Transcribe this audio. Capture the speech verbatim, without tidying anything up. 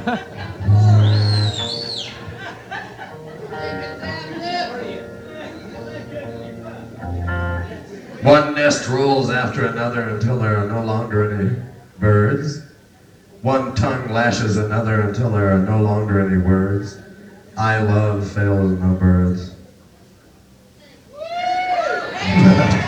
One nest rolls after another until there are no longer any birds. One tongue lashes another until there are no longer any words. I love fails no birds.